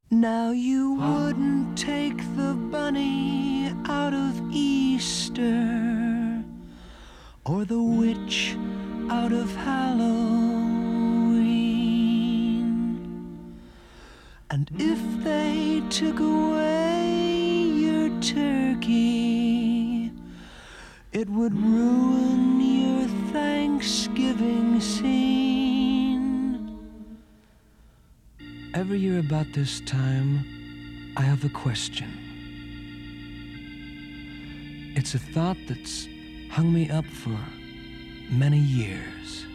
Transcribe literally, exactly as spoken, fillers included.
Now you wouldn't take the bunny out of Easter, or the witch out of Halloween. And if they took away your turkey, it would ruin your Thanksgiving scene. Every year about this time, I have a question. It's a thought that's hung me up for many years.